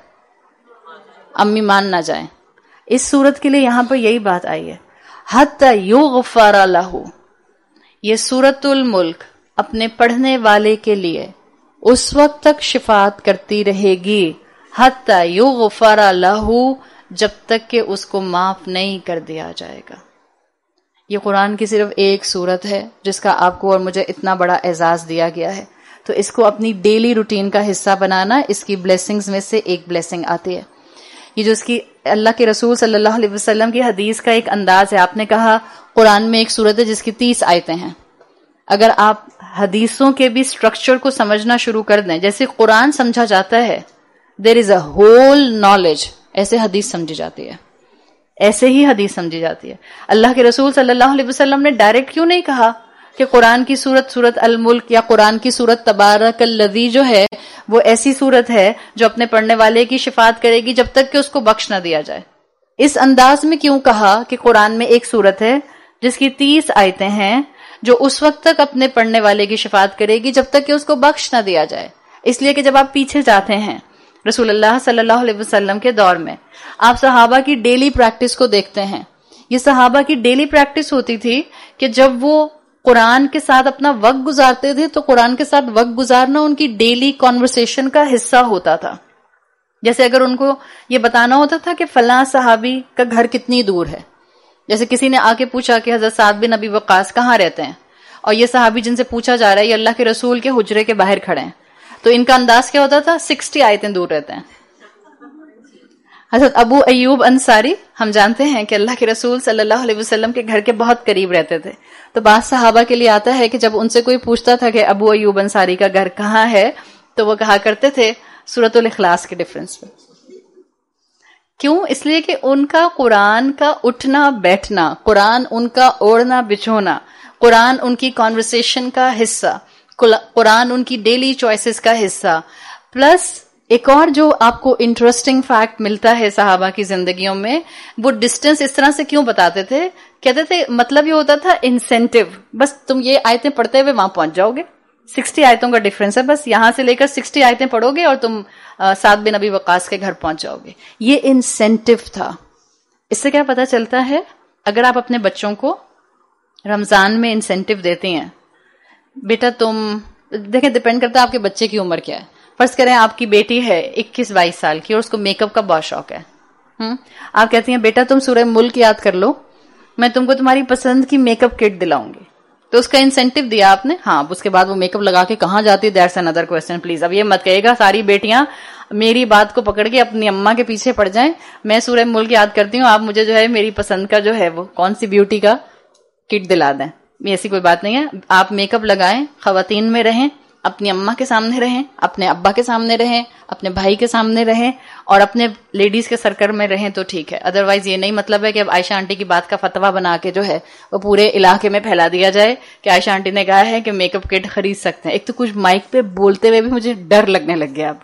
امی مان نہ جائیں. اس صورت کے لیے یہاں پر یہی بات آئی ہے، حتی یغفر لہ، یہ سورۃ الملک اپنے پڑھنے والے کے لیے اس وقت تک شفاعت کرتی رہے گی، حتی یغفر لہ، جب تک کہ اس کو معاف نہیں کر دیا جائے گا. یہ قرآن کی صرف ایک سورت ہے جس کا آپ کو اور مجھے اتنا بڑا اعزاز دیا گیا ہے، تو اس کو اپنی ڈیلی روٹین کا حصہ بنانا اس کی بلیسنگز میں سے ایک بلیسنگ آتی ہے. یہ جو اس کی اللہ کے رسول صلی اللہ علیہ وسلم کی حدیث کا ایک انداز ہے. آپ نے کہا قرآن میں ایک سورت ہے جس کی تیس آیتیں ہیں. اگر آپ حدیثوں کے بھی سٹرکچر کو سمجھنا شروع کر دیں، جیسے قرآن سمجھا جاتا ہے دیر از اے ہول نالج، ایسے حدیث سمجھی جاتی ہے، ایسے ہی حدیث سمجھی جاتی ہے. اللہ کے رسول صلی اللہ علیہ وسلم نے ڈائریکٹ کیوں نہیں کہا کہ قرآن کی سورت سورت الملک یا قرآن کی سورت تبارک الذی جو ہے وہ ایسی سورت ہے جو اپنے پڑھنے والے کی شفاعت کرے گی جب تک کہ اس کو بخش نہ دیا جائے. اس انداز میں کیوں کہا کہ قرآن میں ایک سورت ہے جس کی تیس آیتیں ہیں جو اس وقت تک اپنے پڑھنے والے کی شفاعت کرے گی جب تک کہ اس کو بخش نہ دیا جائے؟ اس لیے کہ جب آپ پیچھے جاتے ہیں رسول اللہ صلی اللہ علیہ وسلم کے دور میں، آپ صحابہ کی ڈیلی پریکٹس کو دیکھتے ہیں. یہ صحابہ کی ڈیلی پریکٹس ہوتی تھی کہ جب وہ قرآن کے ساتھ اپنا وقت گزارتے تھے تو قرآن کے ساتھ وقت گزارنا ان کی ڈیلی کانورسیشن کا حصہ ہوتا تھا. جیسے اگر ان کو یہ بتانا ہوتا تھا کہ فلاں صحابی کا گھر کتنی دور ہے، جیسے کسی نے آ کے پوچھا کہ حضرت سعد بن ابی وقاص کہاں رہتے ہیں، اور یہ صحابی جن سے پوچھا جا رہا ہے یہ اللہ کے رسول کے حجرے کے باہر کھڑے ہیں، تو ان کا انداز کیا ہوتا تھا؟ سکسٹی آیتیں دور رہتے ہیں. حضرت ابو ایوب انصاری ہم جانتے ہیں کہ اللہ کے رسول صلی اللہ علیہ وسلم کے گھر کے بہت قریب رہتے تھے. تو بعض صحابہ کے لیے آتا ہے کہ جب ان سے کوئی پوچھتا تھا کہ ابو ایوب انصاری کا گھر کہاں ہے تو وہ کہا کرتے تھے سورۃ الاخلاص کے ڈفرنس پہ. کیوں؟ اس لیے کہ ان کا قرآن کا اٹھنا بیٹھنا، قرآن ان کا اوڑھنا بچھونا، قرآن ان کی کانورسیشن کا حصہ، قرآن ان کی ڈیلی چوائسز کا حصہ. پلس ایک اور جو آپ کو انٹرسٹنگ فیکٹ ملتا ہے صحابہ کی زندگیوں میں، وہ ڈسٹینس اس طرح سے کیوں بتاتے تھے؟ کہتے تھے مطلب یہ ہوتا تھا انسینٹو، بس تم یہ آیتیں پڑھتے ہوئے وہاں پہنچ جاؤ گے. سکسٹی آیتوں کا ڈفرنس ہے، بس یہاں سے لے کر سکسٹی آیتیں پڑھو گے اور تم سعد بن ابی وقاص کے گھر پہنچ جاؤ گے. یہ انسینٹو تھا. اس سے کیا پتا چلتا ہے؟ اگر آپ اپنے بچوں کو رمضان میں انسینٹو دیتے ہیں، بیٹا تم دیکھیں ڈپینڈ کرتا ہے آپ کے بچے کی عمر کیا ہے. فرض کریں آپ کی بیٹی ہے اکیس بائیس سال کی اور اس کو میک اپ کا بہت شوق ہے. ہم آپ کہتی ہیں بیٹا تم سورہ ملک یاد کر لو، میں تم کو تمہاری پسند کی میک اپ کٹ دلاؤں گی. تو اس کا انسینٹو دیا آپ نے. ہاں اس کے بعد وہ میک اپ لگا کے کہاں جاتی ہے، دیٹس انادر کوسچن. پلیز اب یہ مت کہے گا ساری بیٹیاں میری بات کو پکڑ کے اپنی اماں کے پیچھے پڑ جائیں، میں سورہ ملک یاد کرتی ہوں، آپ مجھے جو ہے میری پسند کا جو ہے وہ کون سی بیوٹی کا کٹ دلا دیں. ایسی کوئی بات نہیں ہے. آپ میک اپ لگائیں، خواتین میں رہیں، اپنی اماں کے سامنے رہیں، اپنے ابا کے سامنے رہیں، اپنے بھائی کے سامنے رہیں اور اپنے لیڈیز کے سرکل میں رہیں تو ٹھیک ہے. ادروائز یہ نہیں مطلب ہے کہ اب عائشہ آنٹی کی بات کا فتویٰ بنا کے جو ہے وہ پورے علاقے میں پھیلا دیا جائے کہ عائشہ آنٹی نے کہا ہے کہ میک اپ کٹ خرید سکتے ہیں. ایک تو کچھ مائک پہ بولتے ہوئے بھی مجھے ڈر لگنے لگ گیا. اب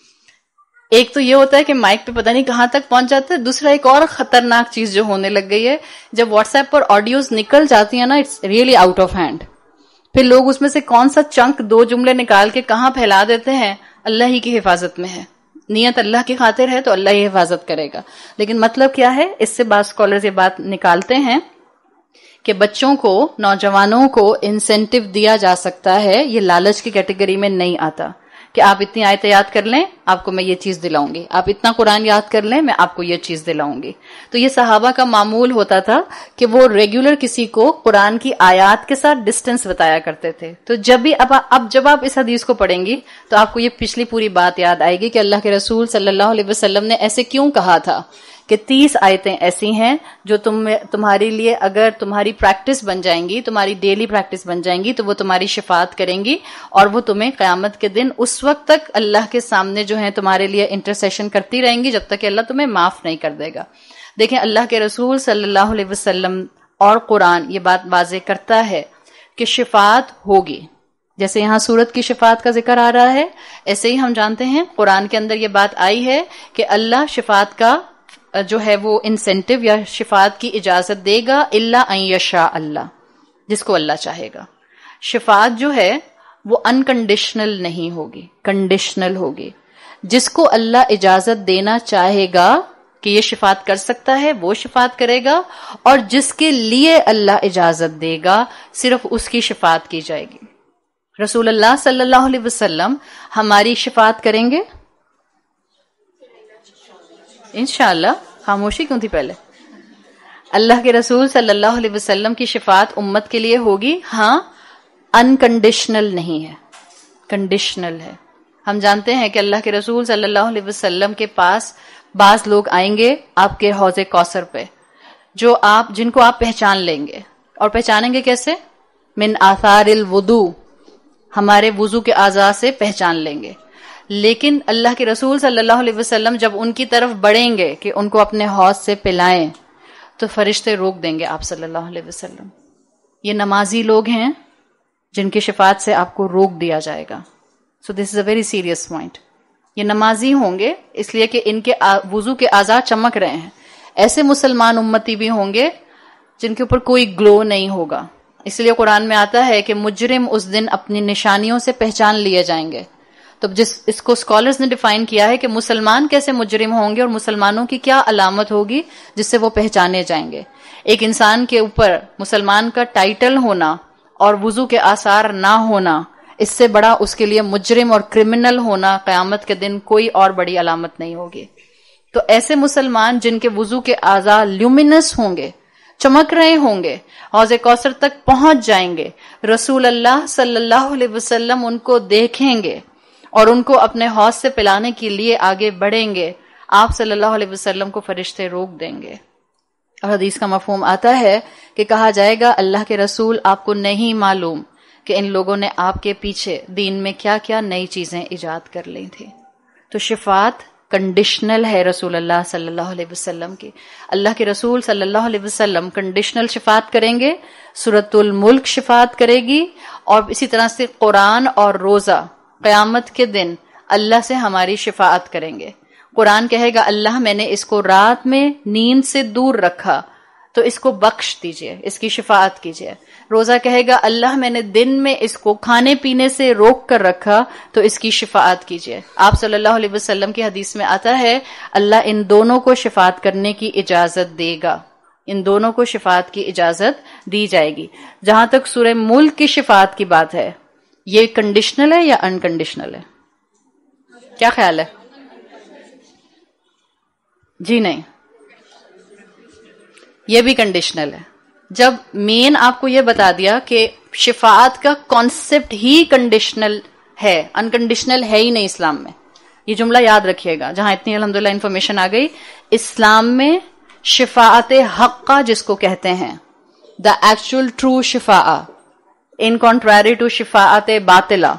ایک تو یہ ہوتا ہے کہ مائک پہ پتہ نہیں کہاں تک پہنچ جاتا ہے، دوسرا ایک اور خطرناک چیز جو ہونے لگ گئی ہے، جب واٹس ایپ پر آڈیوز نکل جاتی ہیں نا، it's really out of hand. پھر لوگ اس میں سے کون سا چنک دو جملے نکال کے کہاں پھیلا دیتے ہیں. اللہ ہی کی حفاظت میں ہے، نیت اللہ کی خاطر ہے تو اللہ ہی حفاظت کرے گا. لیکن مطلب کیا ہے؟ اس سے بعض اسکالرز یہ بات نکالتے ہیں کہ بچوں کو، نوجوانوں کو انسینٹو دیا جا سکتا ہے، یہ لالچ کی کیٹیگری میں نہیں آتا کہ آپ اتنی آیتیں یاد کر لیں آپ کو میں یہ چیز دلاؤں گی، آپ اتنا قرآن یاد کر لیں میں آپ کو یہ چیز دلاؤں گی. تو یہ صحابہ کا معمول ہوتا تھا کہ وہ ریگولر کسی کو قرآن کی آیات کے ساتھ ڈسٹینس بتایا کرتے تھے. تو جب بھی اب اب جب آپ اس حدیث کو پڑھیں گی تو آپ کو یہ پچھلی پوری بات یاد آئے گی کہ اللہ کے رسول صلی اللہ علیہ وسلم نے ایسے کیوں کہا تھا کہ تیس آیتیں ایسی ہیں جو تم تمہارے لیے اگر تمہاری پریکٹس بن جائیں گی، تمہاری ڈیلی پریکٹس بن جائیں گی تو وہ تمہاری شفاعت کریں گی اور وہ تمہیں قیامت کے دن اس وقت تک اللہ کے سامنے جو ہے تمہارے لیے انٹرسیشن کرتی رہیں گی جب تک کہ اللہ تمہیں معاف نہیں کر دے گا. دیکھیں اللہ کے رسول صلی اللہ علیہ وسلم اور قرآن یہ بات واضح کرتا ہے کہ شفاعت ہوگی. جیسے یہاں سورت کی شفاعت کا ذکر آ رہا ہے، ایسے ہی ہم جانتے ہیں قرآن کے اندر یہ بات آئی ہے کہ اللہ شفاعت کا جو ہے وہ انسینٹو یا شفاعت کی اجازت دے گا الا ان یشاء اللہ، جس کو اللہ چاہے گا. شفاعت جو ہے وہ انکنڈیشنل نہیں ہوگی، کنڈیشنل ہوگی. جس کو اللہ اجازت دینا چاہے گا کہ یہ شفاعت کر سکتا ہے وہ شفاعت کرے گا، اور جس کے لیے اللہ اجازت دے گا صرف اس کی شفاعت کی جائے گی. رسول اللہ صلی اللہ علیہ وسلم ہماری شفاعت کریں گے انشاءاللہ. خاموشی کیوں تھی پہلے؟ اللہ کے رسول صلی اللہ علیہ وسلم کی شفاعت امت کے لیے ہوگی. ہاں انکنڈیشنل نہیں ہے، کنڈیشنل ہے. ہم جانتے ہیں کہ اللہ کے رسول صلی اللہ علیہ وسلم کے پاس بعض لوگ آئیں گے آپ کے حوض کوثر پہ، جو آپ جن کو آپ پہچان لیں گے. اور پہچانیں گے کیسے؟ من آثار الوضو، ہمارے وضو کے اعضاء سے پہچان لیں گے. لیکن اللہ کے رسول صلی اللہ علیہ وسلم جب ان کی طرف بڑھیں گے کہ ان کو اپنے حوض سے پلائیں تو فرشتے روک دیں گے آپ صلی اللہ علیہ وسلم. یہ نمازی لوگ ہیں جن کی شفاعت سے آپ کو روک دیا جائے گا. So this is a very serious point. یہ نمازی ہوں گے اس لیے کہ ان کے وضو کے اعضاء چمک رہے ہیں. ایسے مسلمان امتی بھی ہوں گے جن کے اوپر کوئی گلو نہیں ہوگا. اس لیے قرآن میں آتا ہے کہ مجرم اس دن اپنی نشانیوں سے پہچان لیے جائیں گے. تو جس اس کو اسکالرز نے ڈیفائن کیا ہے کہ مسلمان کیسے مجرم ہوں گے اور مسلمانوں کی کیا علامت ہوگی جس سے وہ پہچانے جائیں گے. ایک انسان کے اوپر مسلمان کا ٹائٹل ہونا اور وضو کے آثار نہ ہونا، اس سے بڑا اس کے لیے مجرم اور کرمنل ہونا قیامت کے دن کوئی اور بڑی علامت نہیں ہوگی. تو ایسے مسلمان جن کے وضو کے اعضاء لیومینس ہوں گے، چمک رہے ہوں گے، حوض کوثر تک پہنچ جائیں گے. رسول اللہ صلی اللہ علیہ وسلم ان کو دیکھیں گے اور ان کو اپنے حوض سے پلانے کے لیے آگے بڑھیں گے. آپ صلی اللہ علیہ وسلم کو فرشتے روک دیں گے. اور حدیث کا مفہوم آتا ہے کہ کہا جائے گا اللہ کے رسول آپ کو نہیں معلوم کہ ان لوگوں نے آپ کے پیچھے دین میں کیا کیا نئی چیزیں ایجاد کر لی تھی. تو شفاعت کنڈیشنل ہے رسول اللہ صلی اللہ علیہ وسلم کی. اللہ کے رسول صلی اللہ علیہ وسلم کنڈیشنل شفاعت کریں گے. سورۃ الملک شفاعت کرے گی، اور اسی طرح سے قرآن اور روزہ قیامت کے دن اللہ سے ہماری شفاعت کریں گے. قرآن کہے گا اللہ میں نے اس کو رات میں نیند سے دور رکھا تو اس کو بخش دیجئے، اس کی شفاعت کیجئے. روزہ کہے گا اللہ میں نے دن میں اس کو کھانے پینے سے روک کر رکھا تو اس کی شفاعت کیجئے. آپ صلی اللہ علیہ وسلم کی حدیث میں آتا ہے اللہ ان دونوں کو شفاعت کرنے کی اجازت دے گا، ان دونوں کو شفاعت کی اجازت دی جائے گی. جہاں تک سورہ ملک کی شفاعت کی بات ہے، یہ کنڈیشنل ہے یا انکنڈیشنل ہے؟ کیا خیال ہے؟ جی نہیں، یہ بھی کنڈیشنل ہے. جب مین آپ کو یہ بتا دیا کہ شفاعت کا کانسیپٹ ہی کنڈیشنل ہے، انکنڈیشنل ہے ہی نہیں اسلام میں. یہ جملہ یاد رکھیے گا. جہاں اتنی الحمدللہ انفارمیشن آ گئی، اسلام میں شفاعت حقہ جس کو کہتے ہیں، دا ایکچوئل ٹرو شفاعہ ان کنٹراری ٹو شفاعت باطلہ،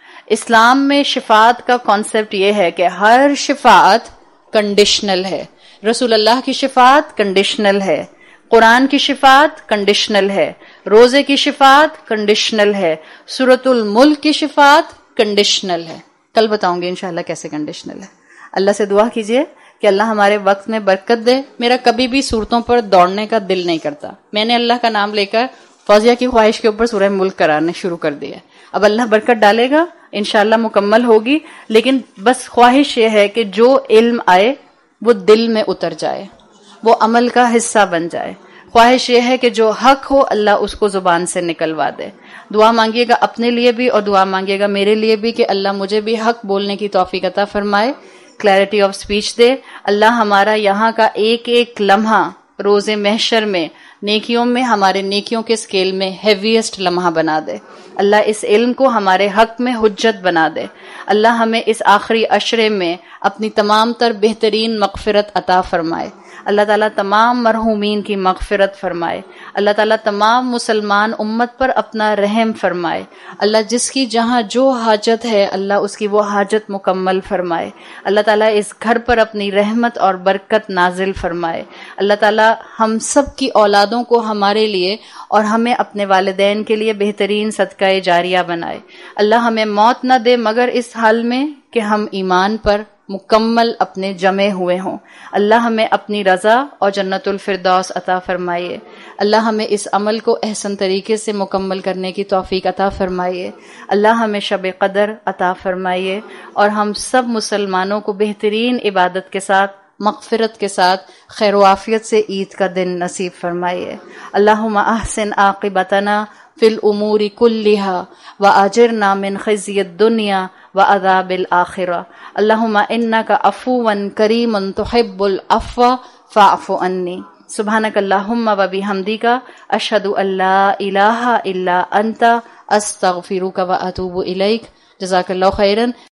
اسلام میں شفاعت کا کانسیپٹ یہ ہے کہ ہر شفاعت کنڈیشنل ہے. رسول اللہ کی شفاعت کنڈیشنل ہے، قرآن کی شفاعت کنڈیشنل ہے، روزے کی شفاعت کنڈیشنل ہے، سورۃ الملک کی شفاعت کنڈیشنل ہے. کل بتاؤں گی انشاءاللہ کیسے کنڈیشنل ہے. اللہ سے دعا کیجئے کہ اللہ ہمارے وقت میں برکت دے. میرا کبھی بھی صورتوں پر دوڑنے کا دل نہیں کرتا. میں نے اللہ کا نام لے کر فوزیہ کی خواہش کے اوپر سورہ ملک کرانے شروع کر دیا. اب اللہ برکت ڈالے گا، انشاءاللہ مکمل ہوگی. لیکن بس خواہش یہ ہے کہ جو علم آئے وہ دل میں اتر جائے، وہ عمل کا حصہ بن جائے. خواہش یہ ہے کہ جو حق ہو اللہ اس کو زبان سے نکلوا دے. دعا مانگیے گا اپنے لیے بھی اور دعا مانگیے گا میرے لیے بھی کہ اللہ مجھے بھی حق بولنے کی توفیق عطا فرمائے، کلیئرٹی آف سپیچ دے. اللہ ہمارا یہاں کا ایک ایک لمحہ روز محشر میں نیکیوں میں ہمارے نیکیوں کے سکیل میں ہیویسٹ لمحہ بنا دے. اللہ اس علم کو ہمارے حق میں حجت بنا دے. اللہ ہمیں اس آخری عشرے میں اپنی تمام تر بہترین مغفرت عطا فرمائے. اللہ تعالیٰ تمام مرحومین کی مغفرت فرمائے. اللہ تعالیٰ تمام مسلمان امت پر اپنا رحم فرمائے. اللہ جس کی جہاں جو حاجت ہے اللہ اس کی وہ حاجت مکمل فرمائے. اللہ تعالیٰ اس گھر پر اپنی رحمت اور برکت نازل فرمائے. اللہ تعالیٰ ہم سب کی اولادوں کو ہمارے لیے اور ہمیں اپنے والدین کے لیے بہترین صدقہ جاریہ بنائے. اللہ ہمیں موت نہ دے مگر اس حال میں کہ ہم ایمان پر مکمل اپنے جمے ہوئے ہوں. اللہ ہمیں اپنی رضا اور جنت الفردوس عطا فرمائیے. اللہ ہمیں اس عمل کو احسن طریقے سے مکمل کرنے کی توفیق عطا فرمائیے. اللہ ہمیں شب قدر عطا فرمائیے اور ہم سب مسلمانوں کو بہترین عبادت کے ساتھ مغفرت کے ساتھ خیر و عافیت سے عید کا دن نصیب فرمائیے. اللہم احسن عاقبتنا فی الامور کلہا واجرنا من خزی الدنیا وعذاب الآخرہ. اللہم انک عفو کریم تحب العفو فاعف عنی. سبحانک اللہم و بحمدک اشہد ان لا الہ الا انت استغفرک و اتوب الیک. جزاک اللہ خیرا.